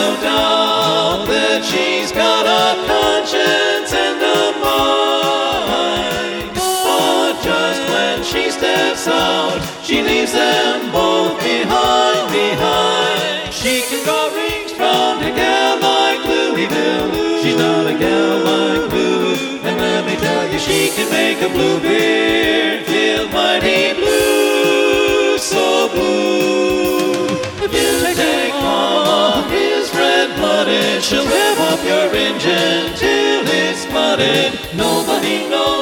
no doubt that she's got a conscience and a mind. But just when she steps out, she leaves them both behind. She can draw rings round a gal like Louisville. She's not a gal like Lou, and let me tell you, she can make a Bluebeard feel mighty blue, so blue. If you take Mama, his red-blooded, she'll rev up your engine till it's flooded. Nobody knows